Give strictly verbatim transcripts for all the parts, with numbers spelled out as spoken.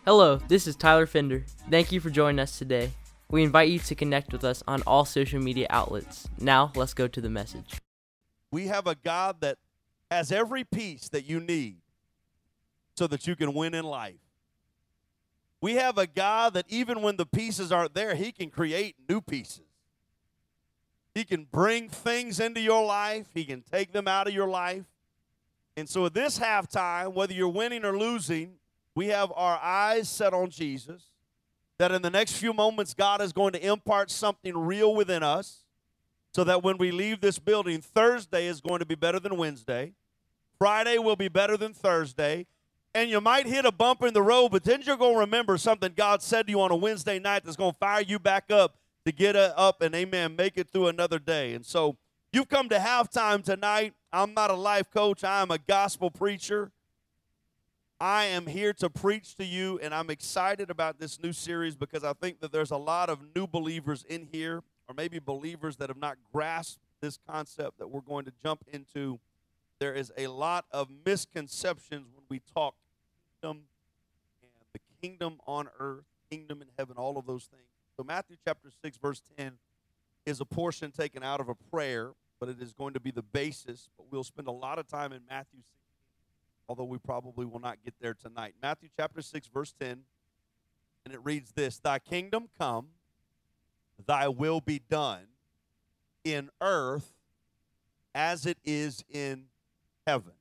Hello, this is Tyler Fender. Thank you for joining us today. We invite you to connect with us on all social media outlets. Now, let's go to the message. We have a God that has every piece that you need so that you can win in life. We have a God that even when the pieces aren't there, he can create new pieces. He can bring things into your life. He can take them out of your life. And so at this halftime, whether you're winning or losing, we have our eyes set on Jesus, that in the next few moments, God is going to impart something real within us so that when we leave this building, Thursday is going to be better than Wednesday. Friday will be better than Thursday. And you might hit a bump in the road, but then you're going to remember something God said to you on a Wednesday night that's going to fire you back up to get up and, amen, make it through another day. And so you've come to halftime tonight. I'm not a life coach. I am a gospel preacher. I am here to preach to you, and I'm excited about this new series because I think that there's a lot of new believers in here, or maybe believers that have not grasped this concept that we're going to jump into. There is a lot of misconceptions when we talk kingdom and the kingdom on earth, kingdom in heaven, all of those things. So Matthew chapter six, verse ten is a portion taken out of a prayer, but it is going to be the basis. But we'll spend a lot of time in Matthew six, although we probably will not get there tonight. Matthew chapter six, verse ten, and it reads this: Thy kingdom come, thy will be done in earth as it is in heaven.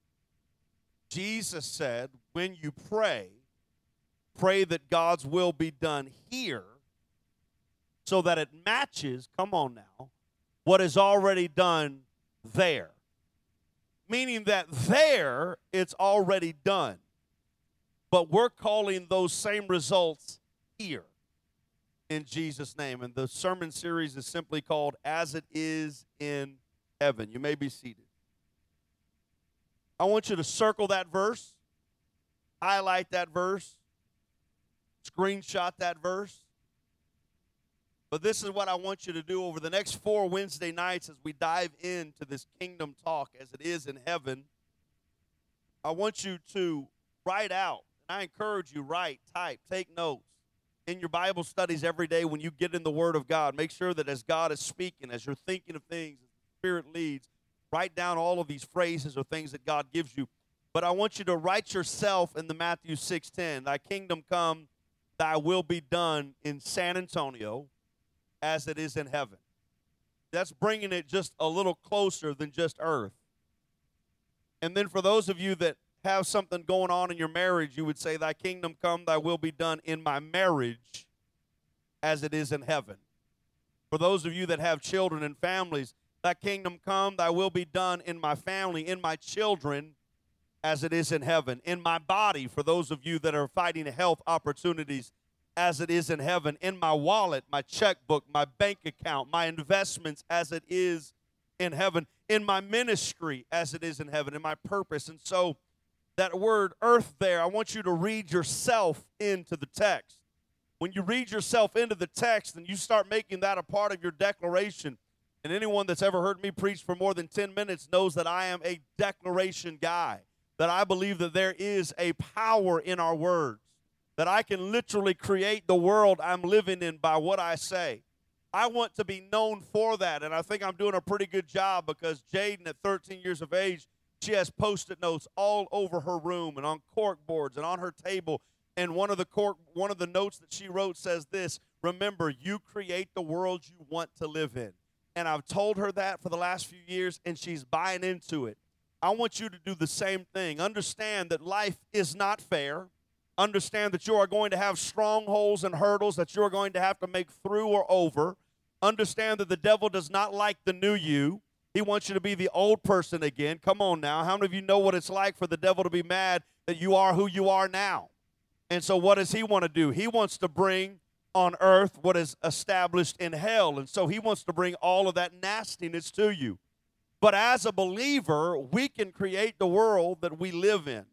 Jesus said, when you pray, pray that God's will be done here so that it matches, come on now, what is already done there. Meaning that there, it's already done. But we're calling those same results here in Jesus' name. And the sermon series is simply called As It Is in Heaven. You may be seated. I want you to circle that verse, highlight that verse, screenshot that verse. But this is what I want you to do over the next four Wednesday nights as we dive into this kingdom talk as it is in heaven. I want you to write out, and I encourage you, write, type, take notes in your Bible studies every day when you get in the Word of God. Make sure that as God is speaking, as you're thinking of things, as the Spirit leads, write down all of these phrases or things that God gives you. But I want you to write yourself in the Matthew six ten, Thy kingdom come, thy will be done in San Antonio as it is in heaven. That's bringing it just a little closer than just earth. And then for those of you that have something going on in your marriage, you would say, Thy kingdom come, thy will be done in my marriage as it is in heaven. For those of you that have children and families, Thy kingdom come, thy will be done in my family, in my children, as it is in heaven. In my body, for those of you that are fighting health opportunities, as it is in heaven. In my wallet, my checkbook, my bank account, my investments, as it is in heaven. In my ministry, as it is in heaven. In my purpose. And so that word earth there, I want you to read yourself into the text. When you read yourself into the text and you start making that a part of your declaration, and anyone that's ever heard me preach for more than ten minutes knows that I am a declaration guy, that I believe that there is a power in our words, that I can literally create the world I'm living in by what I say. I want to be known for that, and I think I'm doing a pretty good job because Jaden, at thirteen years of age, she has Post-it notes all over her room and on cork boards and on her table, and one of the cork, one of the notes that she wrote says this: remember, you create the world you want to live in. And I've told her that for the last few years, and she's buying into it. I want you to do the same thing. Understand that life is not fair. Understand that you are going to have strongholds and hurdles that you're going to have to make through or over. Understand that the devil does not like the new you. He wants you to be the old person again. Come on now. How many of you know what it's like for the devil to be mad that you are who you are now? And so what does he want to do? He wants to bring on earth what is established in hell. And so he wants to bring all of that nastiness to you. But as a believer, we can create the world that we live in.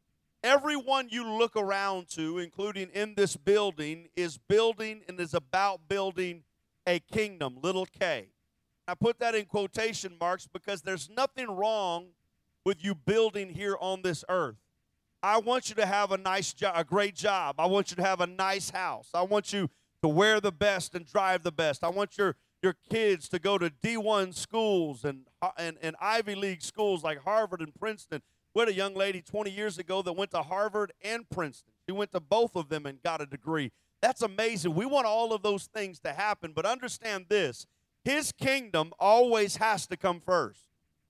Everyone you look around to, including in this building, is building and is about building a kingdom, little k. I put that in quotation marks because there's nothing wrong with you building here on this earth. I want you to have a nice job, a great job. I want you to have a nice house. I want you to wear the best and drive the best. I want your, your kids to go to D one schools and, and, and Ivy League schools like Harvard and Princeton. We had a young lady twenty years ago that went to Harvard and Princeton. She went to both of them and got a degree. That's amazing. We want all of those things to happen, but understand this. His kingdom always has to come first.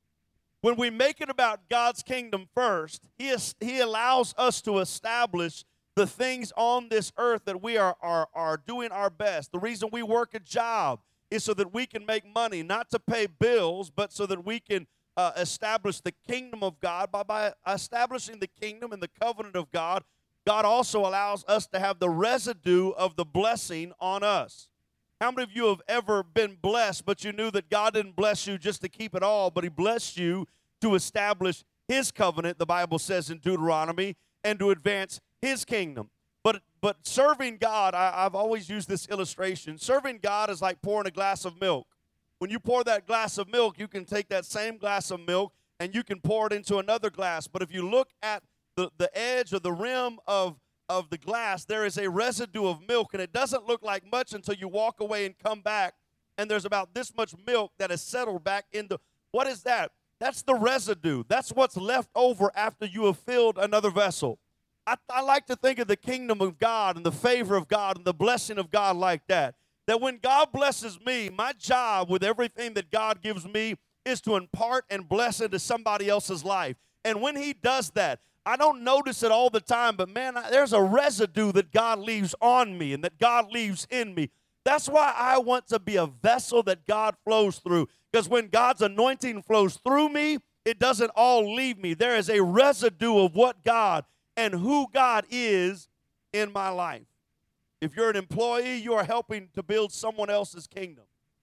When we make it about God's kingdom first, he, is, he allows us to establish the things on this earth that we are, are, are doing our best. The reason we work a job is so that we can make money, not to pay bills, but so that we can uh, establish the kingdom of God. By, by establishing the kingdom and the covenant of God, God also allows us to have the residue of the blessing on us. How many of you have ever been blessed, but you knew that God didn't bless you just to keep it all, but he blessed you to establish his covenant, the Bible says in Deuteronomy, and to advance his kingdom. But but serving God, I, I've always used this illustration. Serving God is like pouring a glass of milk. When you pour that glass of milk, you can take that same glass of milk and you can pour it into another glass. But if you look at the, the edge or the rim of of the glass, there is a residue of milk, and it doesn't look like much until you walk away and come back, and there's about this much milk that is settled back into. What is that? That's the residue. That's what's left over after you have filled another vessel. I, I like to think of the kingdom of God and the favor of God and the blessing of God like that, that when God blesses me, my job with everything that God gives me is to impart and bless into somebody else's life. And when he does that, I don't notice it all the time, but man, I, there's a residue that God leaves on me and that God leaves in me. That's why I want to be a vessel that God flows through, because when God's anointing flows through me, it doesn't all leave me. There is a residue of what God and who God is in my life. If you're an employee, you are helping to build someone else's kingdom.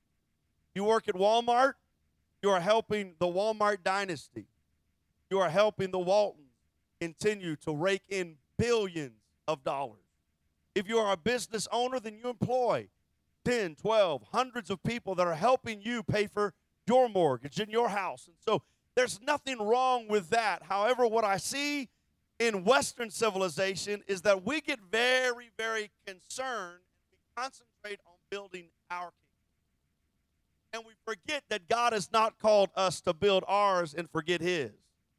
You work at Walmart, you are helping the Walmart dynasty. You are helping the Waltons continue to rake in billions of dollars. If you are a business owner, then you employ ten, twelve, hundreds of people that are helping you pay for your mortgage in your house. And so there's nothing wrong with that. However, what I see in Western civilization is that we get very, very concerned and we concentrate on building our kingdom. And we forget that God has not called us to build ours and forget his.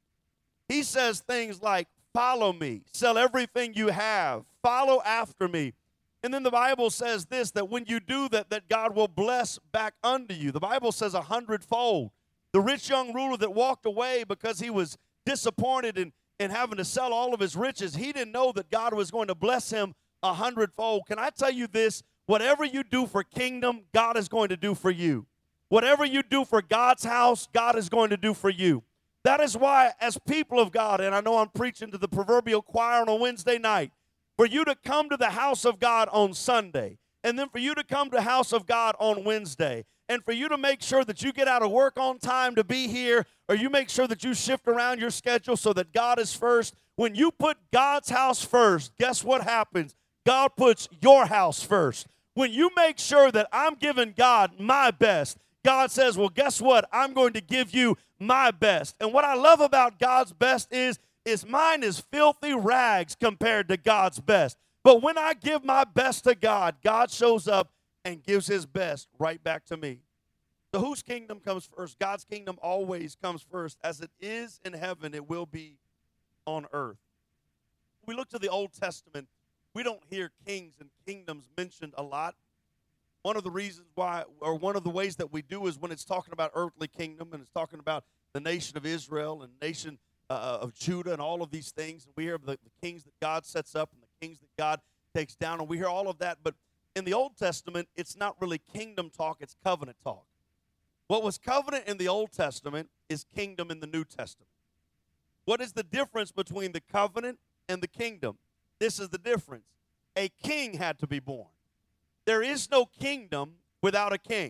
He says things like, follow me, sell everything you have, follow after me. And then the Bible says this, that when you do that, that God will bless back unto you. The Bible says a hundredfold. The rich young ruler that walked away because he was disappointed in, in having to sell all of his riches, he didn't know that God was going to bless him a hundredfold. Can I tell you this? Whatever you do for kingdom, God is going to do for you. Whatever you do for God's house, God is going to do for you. That is why, as people of God, and I know I'm preaching to the proverbial choir on a Wednesday night, for you to come to the house of God on Sunday, and then for you to come to the house of God on Wednesday, and for you to make sure that you get out of work on time to be here, or you make sure that you shift around your schedule so that God is first. When you put God's house first, guess what happens? God puts your house first. When you make sure that I'm giving God my best, God says, well, guess what? I'm going to give you my best. And what I love about God's best is, is mine is filthy rags compared to God's best. But when I give my best to God, God shows up and gives his best right back to me. So whose kingdom comes first? God's kingdom always comes first. As it is in heaven, it will be on earth. When we look to the Old Testament, we don't hear kings and kingdoms mentioned a lot. One of the reasons why, or one of the ways that we do, is when it's talking about earthly kingdom and it's talking about the nation of Israel and nation uh, of Judah and all of these things. And we hear the, the kings that God sets up and the kings that God takes down, and we hear all of that. But in the Old Testament, it's not really kingdom talk, it's covenant talk. What was covenant in the Old Testament is kingdom in the New Testament. What is the difference between the covenant and the kingdom? This is the difference. A king had to be born. There is no kingdom without a king.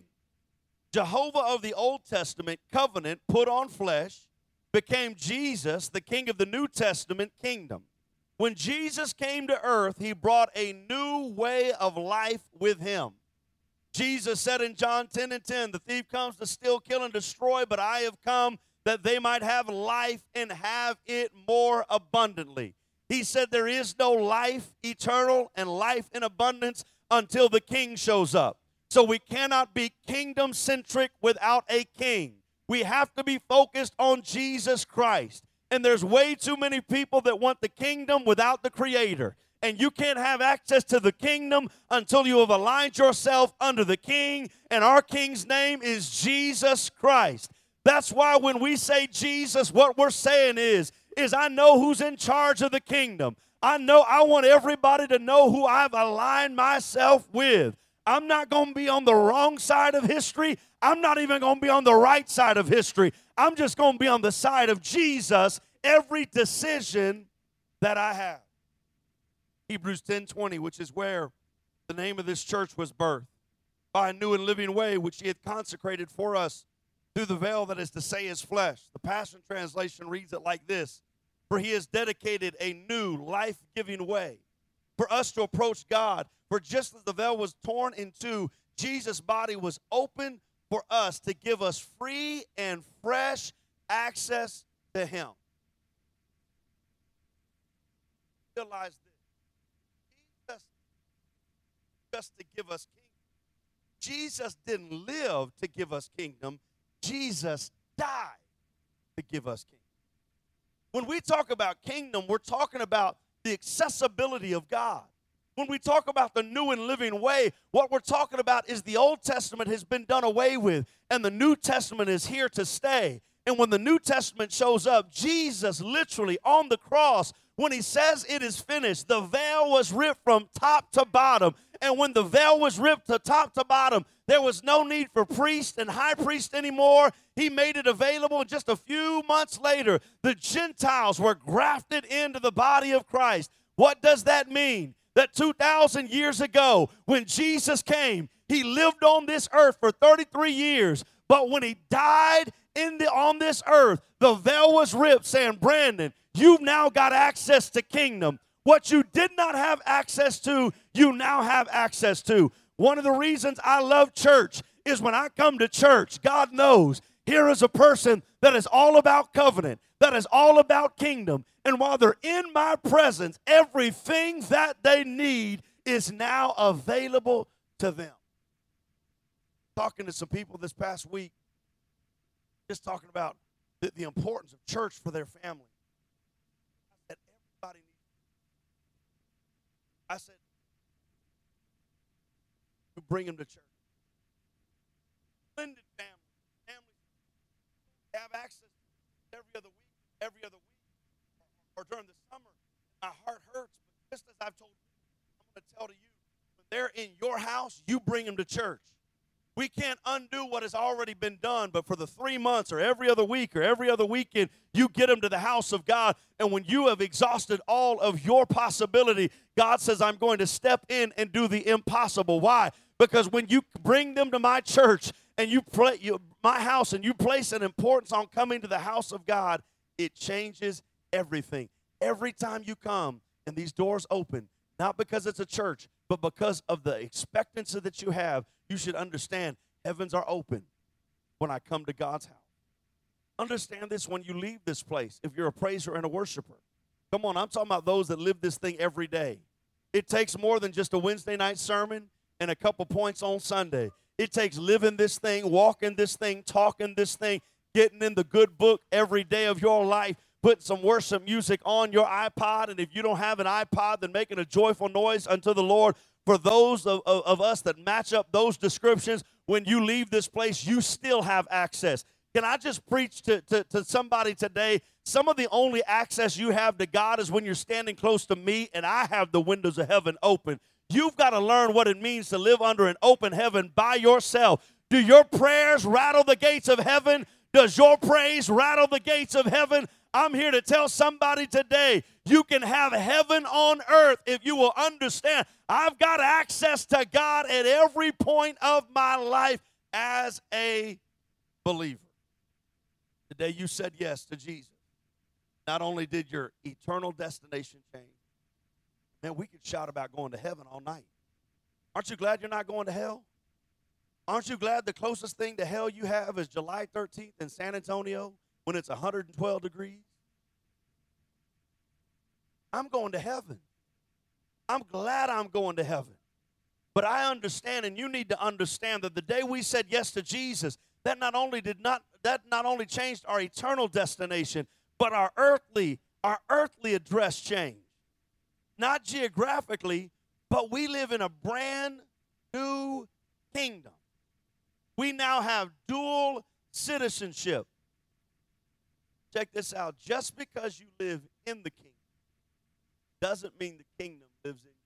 Jehovah of the Old Testament covenant put on flesh, became Jesus, the king of the New Testament kingdom. When Jesus came to earth, he brought a new way of life with him. Jesus said in John ten and ten, the thief comes to steal, kill, and destroy, but I have come that they might have life and have it more abundantly. He said there is no life eternal and life in abundance until the king shows up. So we cannot be kingdom-centric without a king. We have to be focused on Jesus Christ. And there's way too many people that want the kingdom without the creator. And you can't have access to the kingdom until you have aligned yourself under the king. And our king's name is Jesus Christ. That's why when we say Jesus, what we're saying is, is I know who's in charge of the kingdom. I know I want everybody to know who I've aligned myself with. I'm not going to be on the wrong side of history. I'm not even going to be on the right side of history. I'm just going to be on the side of Jesus every decision that I have. Hebrews ten twenty, which is where the name of this church was birthed, by a new and living way which he had consecrated for us through the veil, that is to say, his flesh. The Passion Translation reads it like this: for he has dedicated a new life-giving way for us to approach God. For just as the veil was torn in two, Jesus' body was open for us to give us free and fresh access to him. Realize this. Jesus just to give us kingdom. Jesus didn't live to give us kingdom. Jesus died to give us kingdom. When we talk about kingdom, we're talking about the accessibility of God. When we talk about the new and living way, what we're talking about is the Old Testament has been done away with, and the New Testament is here to stay. And when the New Testament shows up, Jesus literally on the cross, when he says it is finished, the veil was ripped from top to bottom. And when the veil was ripped to top to bottom, there was no need for priest and high priest anymore. He made it available. Just a few months later, the Gentiles were grafted into the body of Christ. What does that mean? That two thousand years ago, when Jesus came, he lived on this earth for thirty-three years. But when he died in the, on this earth, the veil was ripped, saying, Brandon, you've now got access to kingdom. What you did not have access to, you now have access to. One of the reasons I love church is when I come to church, God knows, here is a person that is all about covenant, that is all about kingdom. And while they're in my presence, everything that they need is now available to them. Talking to some people this past week, just talking about the, the importance of church for their family. I said, everybody needs. I said, to bring them to church. Blended family, families have access every other week, every other week, or, or during the summer. My heart hurts, but just as I've told you, I'm going to tell to you, when they're in your house, you bring them to church. We can't undo what has already been done, but for the three months or every other week or every other weekend, you get them to the house of God. And when you have exhausted all of your possibility, God says, I'm going to step in and do the impossible. Why? Because when you bring them to my church and you play you, my house and you place an importance on coming to the house of God, it changes everything. Every time you come and these doors open, not because it's a church, but because of the expectancy that you have, you should understand heavens are open when I come to God's house. Understand this when you leave this place, if you're a praiser and a worshiper. Come on, I'm talking about those that live this thing every day. It takes more than just a Wednesday night sermon and a couple points on Sunday. It takes living this thing, walking this thing, talking this thing, getting in the good book every day of your life, putting some worship music on your iPod, and if you don't have an iPod, then making a joyful noise unto the Lord. For those of, of, of us that match up those descriptions, when you leave this place, you still have access. Can I just preach to, to, to somebody today? Some of the only access you have to God is when you're standing close to me and I have the windows of heaven open. You've got to learn what it means to live under an open heaven by yourself. Do your prayers rattle the gates of heaven? Does your praise rattle the gates of heaven? I'm here to tell somebody today, you can have heaven on earth if you will understand. I've got access to God at every point of my life as a believer. The day you said yes to Jesus, not only did your eternal destination change, man, we could shout about going to heaven all night. Aren't you glad you're not going to hell? Aren't you glad the closest thing to hell you have is July thirteenth in San Antonio when it's one hundred twelve degrees? I'm going to heaven. I'm glad I'm going to heaven. But I understand, and you need to understand, that the day we said yes to Jesus, that not only did not that not only changed our eternal destination, but our earthly, our earthly address changed. Not geographically, but we live in a brand new kingdom. We now have dual citizenship. Check this out. Just because you live in the kingdom doesn't mean the kingdom lives in you.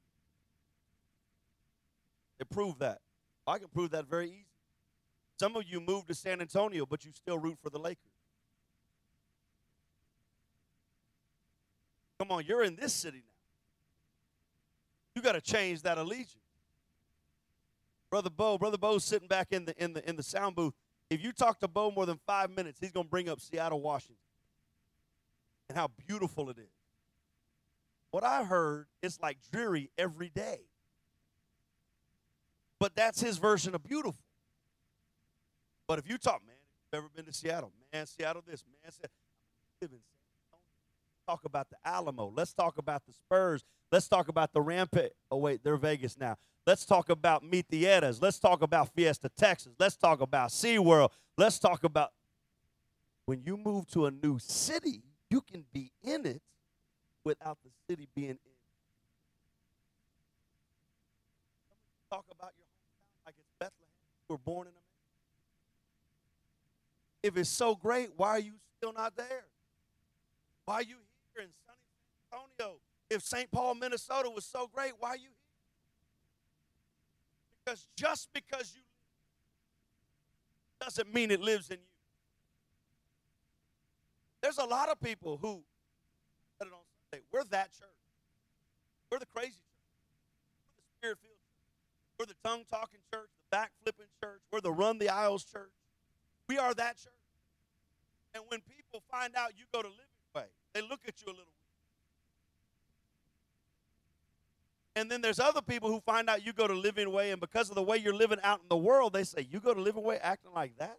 They prove that. I can prove that very easy. Some of you moved to San Antonio, but you still root for the Lakers. Come on, you're in this city now. You got to change that allegiance. Brother Bo, Brother Bo's sitting back in the in the in the sound booth. If you talk to Bo more than five minutes, he's going to bring up Seattle, Washington, and how beautiful it is. What I heard is like dreary every day. But that's his version of beautiful. But if you talk, man, if you've ever been to Seattle, man, Seattle this, man, Seattle, live in San Antonio. Talk about the Alamo. Let's talk about the Spurs. Let's talk about the Rampage. Oh, wait, they're Vegas now. Let's talk about Meet the Eddas. Let's talk about Fiesta, Texas. Let's talk about SeaWorld. Let's talk about when you move to a new city, you can be in it without the city being in it. Talk about your hometown like it's Bethlehem. You were born in America. If it's so great, why are you still not there? Why are you here in sunny San Antonio? If Saint Paul, Minnesota was so great, why are you here? Because just because you live doesn't mean it lives in you. There's a lot of people who said it on Sunday, we're that church. We're the crazy church. We're the spirit-filled church. We're the tongue-talking church, the back-flipping church. We're the run-the-aisles church. We are that church. And when people find out you go to Living Way, they look at you a little weird. And then there's other people who find out you go to Living Way, and because of the way you're living out in the world, they say, you go to Living Way acting like that?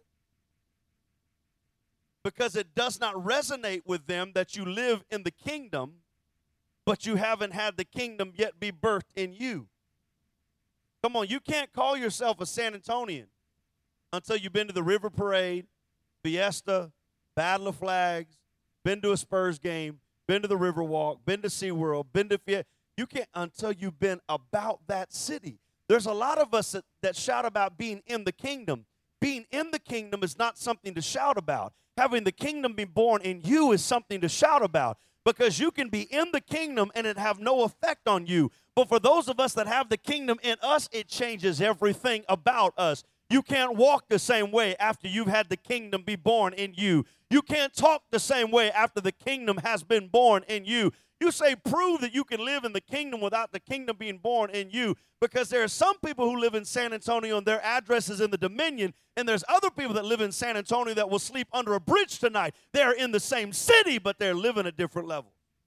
Because it does not resonate with them that you live in the kingdom, but you haven't had the kingdom yet be birthed in you. Come on, you can't call yourself a San Antonian until you've been to the River Parade, Fiesta, Battle of Flags, been to a Spurs game, been to the Riverwalk, been to SeaWorld, been to Fiesta. You can't until you've been about that city. There's a lot of us that, that shout about being in the kingdom. Being in the kingdom is not something to shout about. Having the kingdom be born in you is something to shout about, because you can be in the kingdom and it have no effect on you. But for those of us that have the kingdom in us, it changes everything about us. You can't walk the same way after you've had the kingdom be born in you. You can't talk the same way after the kingdom has been born in you. You say, prove that you can live in the kingdom without the kingdom being born in you, because there are some people who live in San Antonio and their address is in the Dominion, and there's other people that live in San Antonio that will sleep under a bridge tonight. They're in the same city, but they're living at different levels.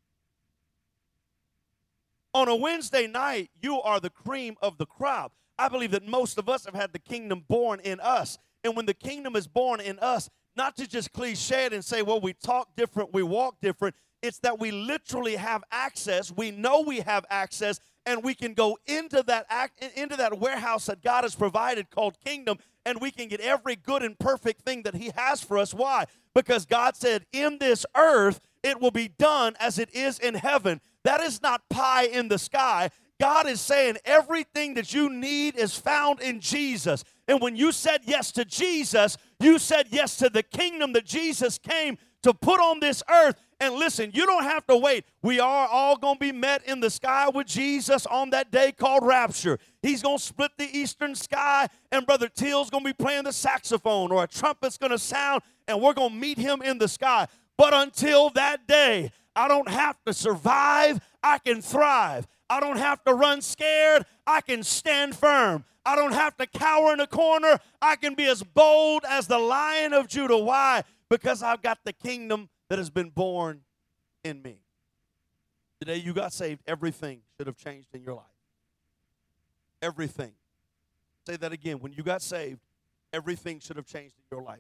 On a Wednesday night, you are the cream of the crop. I believe that most of us have had the kingdom born in us. And when the kingdom is born in us, not to just cliche it and say, well, we talk different, we walk different. It's that we literally have access. We know we have access, and we can go into that act, into that warehouse that God has provided called kingdom, and we can get every good and perfect thing that he has for us. Why? Because God said, in this earth, it will be done as it is in heaven. That is not pie in the sky. God is saying everything that you need is found in Jesus. And when you said yes to Jesus, you said yes to the kingdom that Jesus came to put on this earth. And listen, you don't have to wait. We are all going to be met in the sky with Jesus on that day called rapture. He's going to split the eastern sky, and Brother Till's going to be playing the saxophone, or a trumpet's going to sound, and we're going to meet him in the sky. But until that day, I don't have to survive. I can thrive. I don't have to run scared. I can stand firm. I don't have to cower in a corner. I can be as bold as the Lion of Judah. Why? Because I've got the kingdom that has been born in me. Today you got saved, everything should have changed in your life. Everything. Say that again. When you got saved, everything should have changed in your life.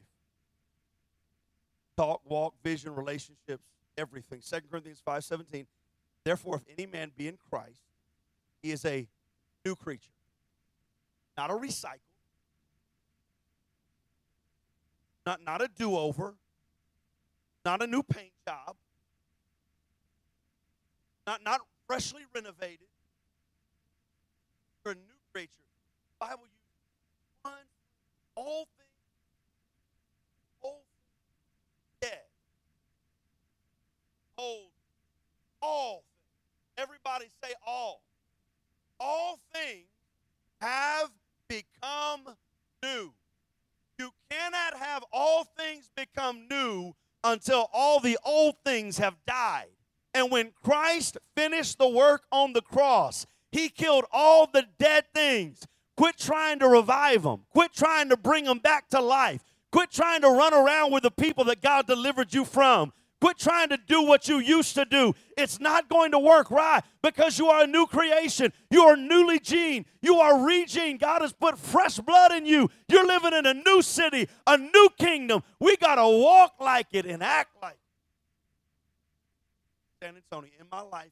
Talk, walk, vision, relationships, everything. Second Corinthians five seventeen. Therefore, if any man be in Christ, he is a new creature. Not a recycle. Not, not a do-over. Not a new paint job. Not, not freshly renovated. You're a new creature. The Bible uses one, all things, old things, dead. Old, all things. Everybody say all. All things have become new. You cannot have all things become new until all the old things have died. And when Christ finished the work on the cross, he killed all the dead things. Quit trying to revive them. Quit trying to bring them back to life. Quit trying to run around with the people that God delivered you from. Quit trying to do what you used to do. It's not going to work, right? Because you are a new creation. You are newly gene. You are regene. God has put fresh blood in you. You're living in a new city, a new kingdom. We got to walk like it and act like it. San Antonio, in my life,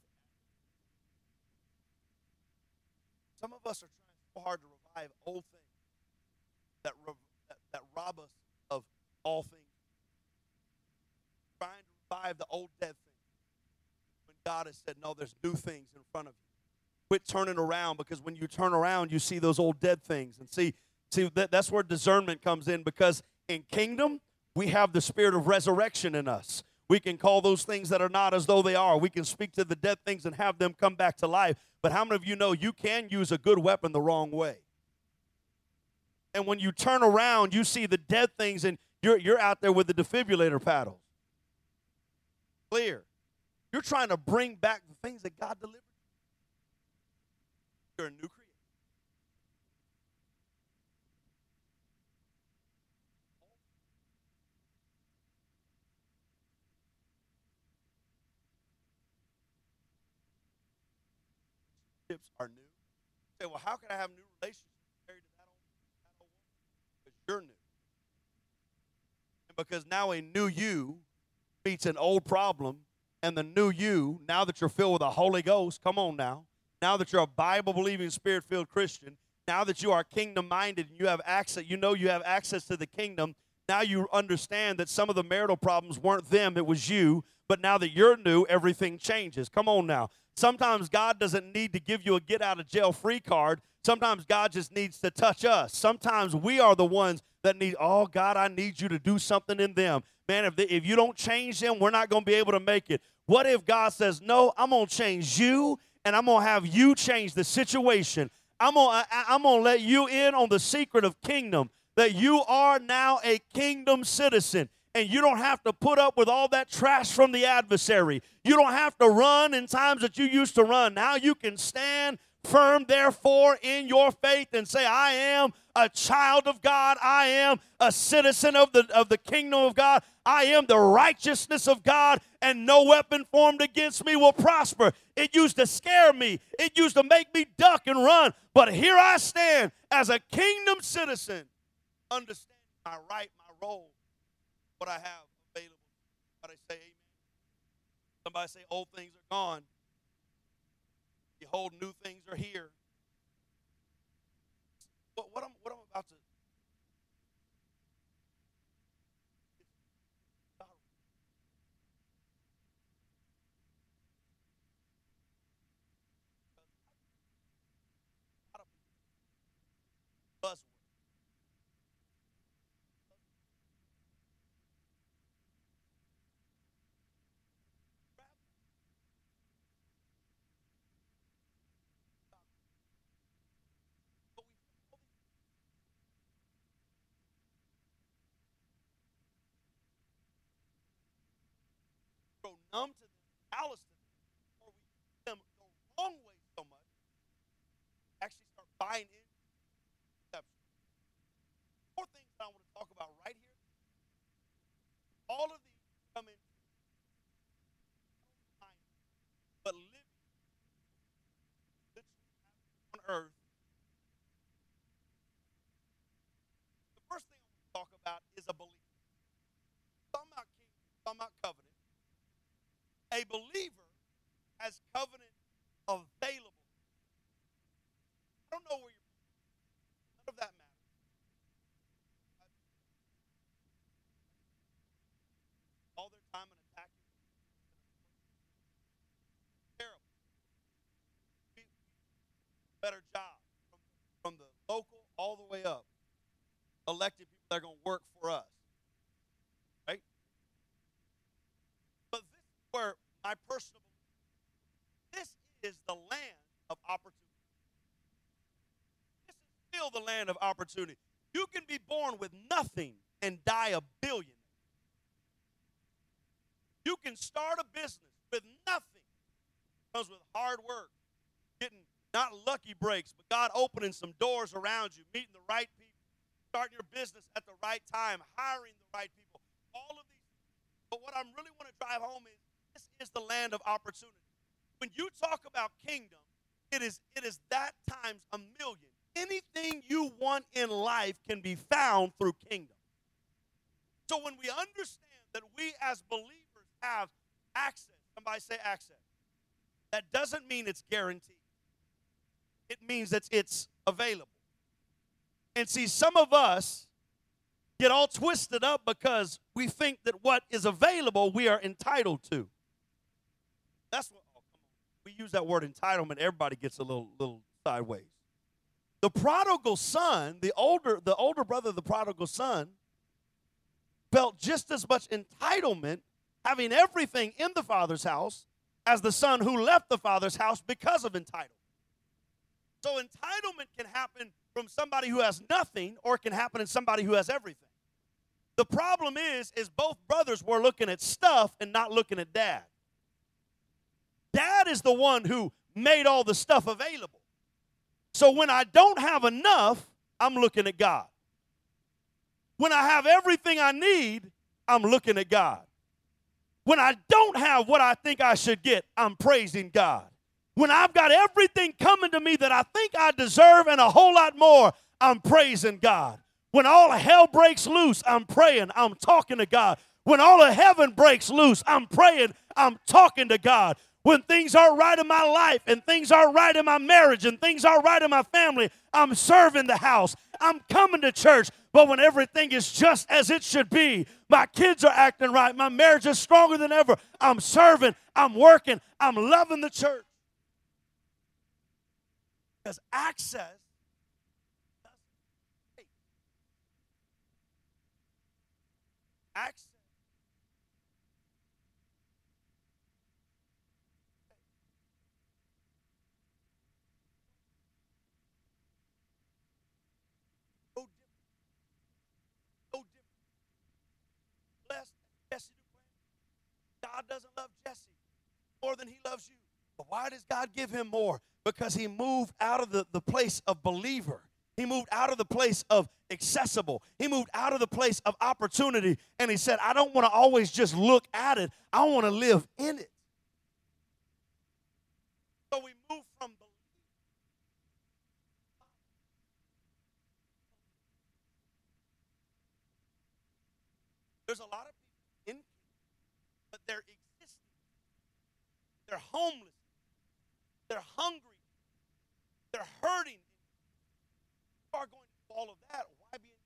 some of us are trying so hard to revive old things that, that, that rob us of all things. Trying to revive the old dead things when God has said, no, there's new things in front of you. Quit turning around, because when you turn around, you see those old dead things. And see, see that, that's where discernment comes in, because in kingdom, we have the spirit of resurrection in us. We can call those things that are not as though they are. We can speak to the dead things and have them come back to life. But how many of you know you can use a good weapon the wrong way? And when you turn around, you see the dead things, and you're, you're out there with the defibrillator paddles. Clear. You're trying to bring back the things that God delivered. You're a new creature. Are new. You say, well, how can I have new relationships married to that old, that old woman? Because you're new. And because now a new you meets an old problem, and the new you, now that you're filled with the Holy Ghost, come on now, now that you're a Bible-believing, Spirit-filled Christian, now that you are kingdom-minded and you have access, you know you have access to the kingdom, now you understand that some of the marital problems weren't them, it was you, but now that you're new, everything changes. Come on now. Sometimes God doesn't need to give you a get-out-of-jail-free card. Sometimes God just needs to touch us. Sometimes we are the ones that need, oh, God, I need you to do something in them. Man, if, they, if you don't change them, we're not going to be able to make it. What if God says, no, I'm going to change you, and I'm going to have you change the situation. I'm going to I'm going to let you in on the secret of kingdom, that you are now a kingdom citizen. And you don't have to put up with all that trash from the adversary. You don't have to run in times that you used to run. Now you can stand firm, therefore, in your faith and say, I am a child of God. I am a citizen of the, of the kingdom of God. I am the righteousness of God, and no weapon formed against me will prosper. It used to scare me. It used to make me duck and run. But here I stand as a kingdom citizen, understanding my right, my role, what I have available. Somebody say amen. Somebody say old things are gone. Behold, new things are here. What, what, I'm, what I'm about to buzzword. Grow numb to them, callous to them, or we see them the wrong way so much, actually start buying in. Four things that I want to talk about right here. All of these come into mind, but living on earth. The first thing I want to talk about is a belief. Talking about kingdom, talking about covenant. A believer has covenant better job from, from the local all the way up. Elected people that are going to work for us. Right? But this is where my personal belief, this is the land of opportunity. This is still the land of opportunity. You can be born with nothing and die a billionaire. You can start a business with nothing. It comes with hard work, getting not lucky breaks, but God opening some doors around you, meeting the right people, starting your business at the right time, hiring the right people, all of these. But what I really want to drive home is this is the land of opportunity. When you talk about kingdom, it is, it is that times a million. Anything you want in life can be found through kingdom. So when we understand that we as believers have access, somebody say access, that doesn't mean it's guaranteed. It means that it's available. And see, some of us get all twisted up because we think that what is available we are entitled to. That's what, oh, come on. We use that word entitlement, everybody gets a little, little sideways. The prodigal son, the older, the older brother of the prodigal son, felt just as much entitlement having everything in the father's house as the son who left the father's house because of entitlement. So entitlement can happen from somebody who has nothing, or it can happen in somebody who has everything. The problem is, is both brothers were looking at stuff and not looking at dad. Dad is the one who made all the stuff available. So when I don't have enough, I'm looking at God. When I have everything I need, I'm looking at God. When I don't have what I think I should get, I'm praising God. When I've got everything coming to me that I think I deserve and a whole lot more, I'm praising God. When all of hell breaks loose, I'm praying, I'm talking to God. When all of heaven breaks loose, I'm praying, I'm talking to God. When things are right in my life and things are right in my marriage and things are right in my family, I'm serving the house. I'm coming to church. But when everything is just as it should be, my kids are acting right, my marriage is stronger than ever, I'm serving, I'm working, I'm loving the church. Because access doesn't take. Access. No different. No different. Blessed Jesse Duplantis. God doesn't love Jesse more than he loves you. But why does God give him more? Because he moved out of the, the place of believer. He moved out of the place of accessible. He moved out of the place of opportunity. And he said, I don't want to always just look at it. I want to live in it. So we move from belief. There's a lot of people in, but they're existing. They're homeless. They're hungry. They're hurting. You are going to do all of that. Why be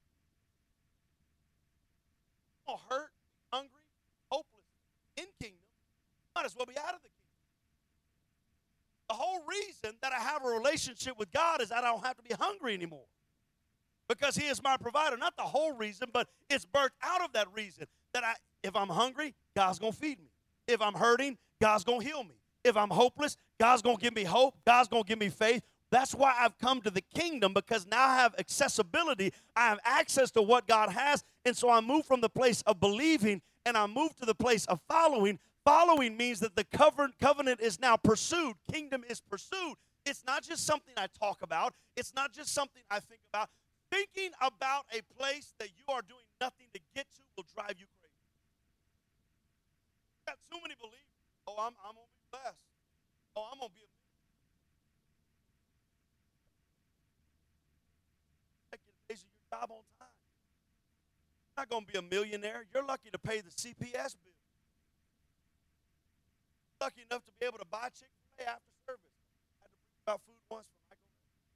in hurt, hungry, hopeless in kingdom? Might as well be out of the kingdom. The whole reason that I have a relationship with God is that I don't have to be hungry anymore. Because he is my provider. Not the whole reason, but it's birthed out of that reason. That I, if I'm hungry, God's going to feed me. If I'm hurting, God's going to heal me. If I'm hopeless, God's going to give me hope. God's going to give me faith. That's why I've come to the kingdom, because now I have accessibility. I have access to what God has. And so I move from the place of believing and I move to the place of following. Following means that the covenant is now pursued. Kingdom is pursued. It's not just something I talk about. It's not just something I think about. Thinking about a place that you are doing nothing to get to will drive you crazy. Got too many believers. Oh, I'm, I'm going to be blessed. Oh, I'm going to be a your job on time. You're not going to be a millionaire. You're lucky to pay the C P S bill. Lucky enough to be able to buy Chick-fil-A after service. I had to preach about food once for Michael.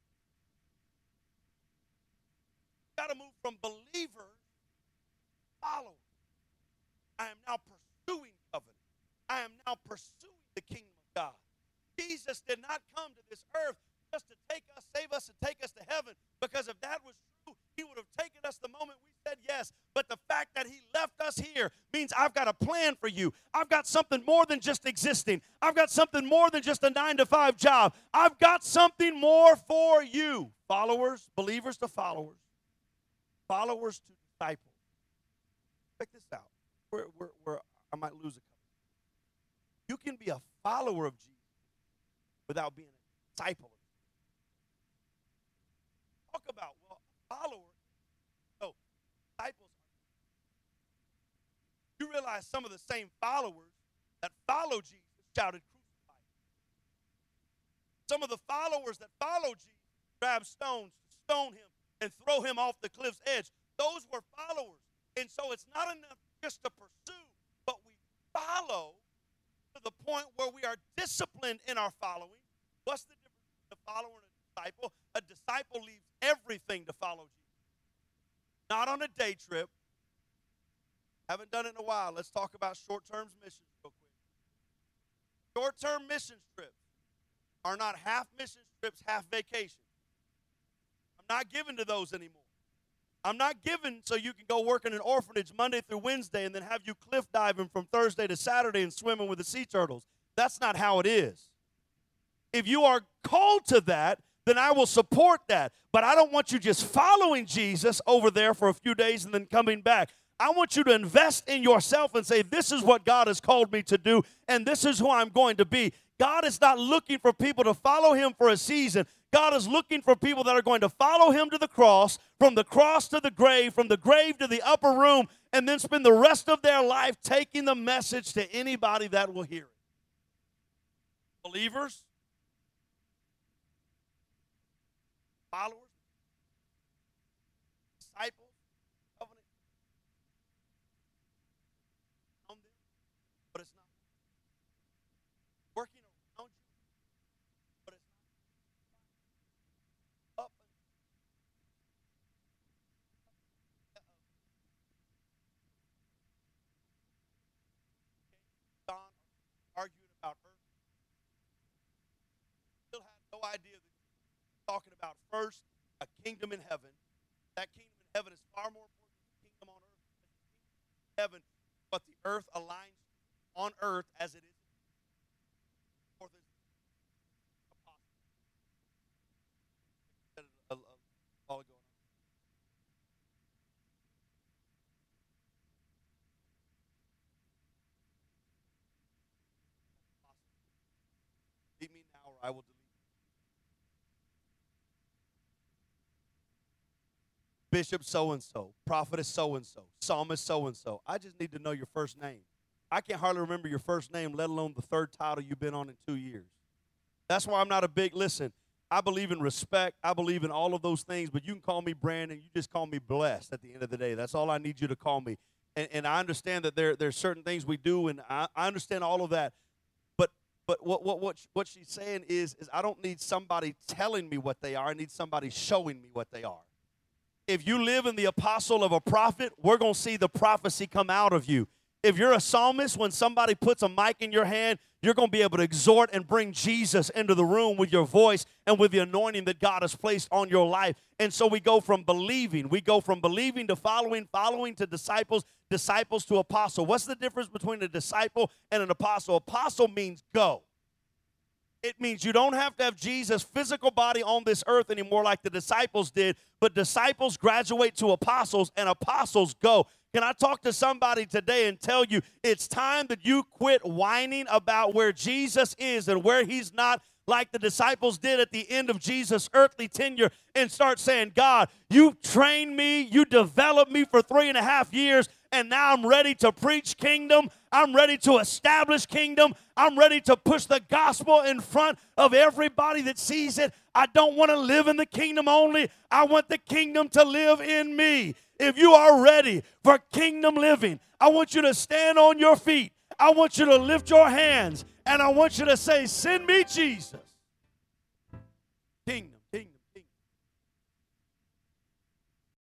You got to move from believer to follower. I am now pursuing covenant. I am now pursuing the kingdom of God. Jesus did not come to this earth just to take us us and take us to heaven, because if that was true, he would have taken us the moment we said yes. But the fact that he left us here means I've got a plan for you. I've got something more than just existing. I've got something more than just a nine to five job. I've got something more for you. Followers, believers to followers, followers to disciples. Check this out. We're, we're, we're, I might lose a couple. You can be a follower of Jesus without being a disciple of Jesus. Talk about, well, a follower. No, disciples. You realize some of the same followers that follow Jesus shouted, crucify him. Some of the followers that follow Jesus grabbed stones to stone him and throw him off the cliff's edge. Those were followers. And so it's not enough just to pursue, but we follow to the point where we are disciplined in our following. What's the difference between a follower and a disciple? A disciple leaves everything to follow Jesus. Not on a day trip. Haven't done it in a while. Let's talk about short-term missions real quick. Short-term mission trips are not half mission trips, half vacation. I'm not given to those anymore. I'm not given so you can go work in an orphanage Monday through Wednesday and then have you cliff diving from Thursday to Saturday and swimming with the sea turtles. That's not how it is. If you are called to that, then I will support that. But I don't want you just following Jesus over there for a few days and then coming back. I want you to invest in yourself and say, this is what God has called me to do, and this is who I'm going to be. God is not looking for people to follow him for a season. God is looking for people that are going to follow him to the cross, from the cross to the grave, from the grave to the upper room, and then spend the rest of their life taking the message to anybody that will hear it. Believers, followers, disciples, covenant, on them, but it's not working around you, but it's not up and John arguing about earth. Still had no idea that he's talking about first a kingdom in heaven. That kingdom in heaven is far more important than the kingdom on earth. Heaven, but the earth aligns on earth as it is. For the apostle. A, a, a while ago. Leave me now, or I will delete. Bishop so-and-so, prophetess so-and-so, psalmist so-and-so. I just need to know your first name. I can't hardly remember your first name, let alone the third title you've been on in two years. That's why I'm not a big, listen, I believe in respect. I believe in all of those things, but you can call me Brandon. You just call me Blessed at the end of the day. That's all I need you to call me. And, and I understand that there, there's certain things we do, and I, I understand all of that. But but what, what, what, what she's saying is, is I don't need somebody telling me what they are. I need somebody showing me what they are. If you live in the apostle of a prophet, we're going to see the prophecy come out of you. If you're a psalmist, when somebody puts a mic in your hand, you're going to be able to exhort and bring Jesus into the room with your voice and with the anointing that God has placed on your life. And so we go from believing. We go from believing to following, following to disciples, disciples to apostle. What's the difference between a disciple and an apostle? Apostle means go. It means you don't have to have Jesus' physical body on this earth anymore like the disciples did, but disciples graduate to apostles and apostles go. Can I talk to somebody today and tell you it's time that you quit whining about where Jesus is and where he's not, like the disciples did at the end of Jesus' earthly tenure, and start saying, God, you trained me, you developed me for three and a half years, and now I'm ready to preach kingdom. I'm ready to establish kingdom. I'm ready to push the gospel in front of everybody that sees it. I don't want to live in the kingdom only. I want the kingdom to live in me. If you are ready for kingdom living, I want you to stand on your feet. I want you to lift your hands, and I want you to say, send me Jesus. Kingdom.